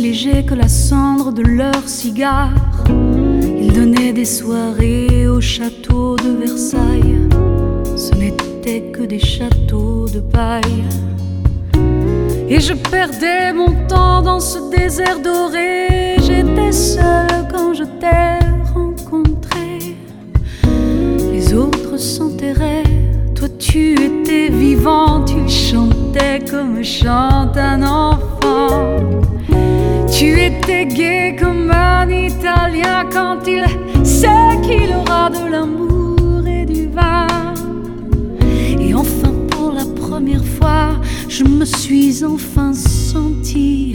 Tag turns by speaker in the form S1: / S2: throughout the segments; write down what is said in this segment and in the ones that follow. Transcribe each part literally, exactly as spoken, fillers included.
S1: léger que la cendre de leurs cigares. Ils donnaient des soirées au château de Versailles. Ce n'étaient que des châteaux de paille. Et je perdais mon temps dans ce désert doré. J'étais seule quand je t'ai rencontré. Les autres s'enterraient, toi tu étais vivant. Tu chantais comme chante un enfant. Tu étais gai comme un Italien quand il sait qu'il aura de l'amour et du vin. Et enfin pour la première fois, je me suis enfin sentie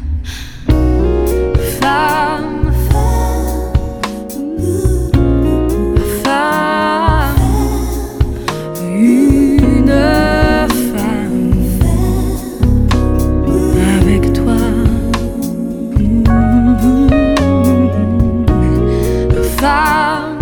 S1: femme, femme, une femme avec toi. Femme,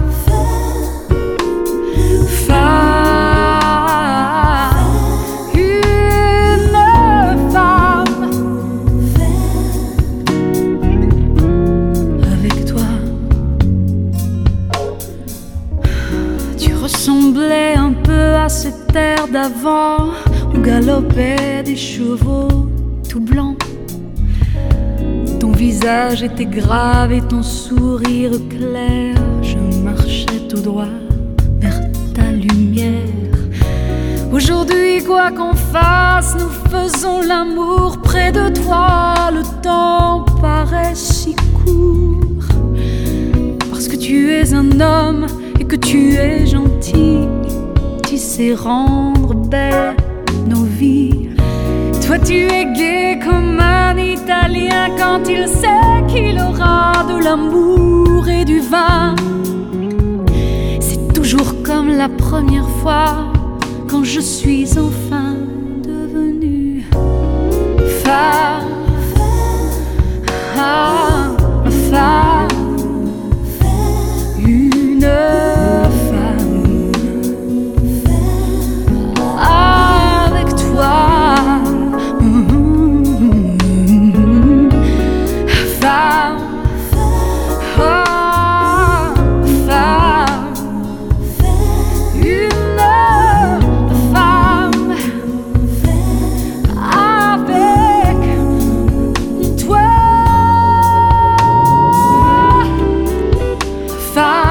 S1: ressemblait un peu à cette terre d'avant où galopaient des chevaux tout blancs. Ton visage était grave et ton sourire clair. Je marchais tout droit vers ta lumière. Aujourd'hui, quoi qu'on fasse, nous faisons l'amour près de toi. Le temps paraît si court parce que tu es un homme et que tu es gentil. Tu sais rendre belles nos vies. Toi tu es gai comme un Italien quand il sait qu'il aura de l'amour et du vin. C'est toujours comme la première fois quand je suis enfin devenue femme, ah, femme, une femme avec toi. Femme, oh, femme, une femme avec toi. Femme.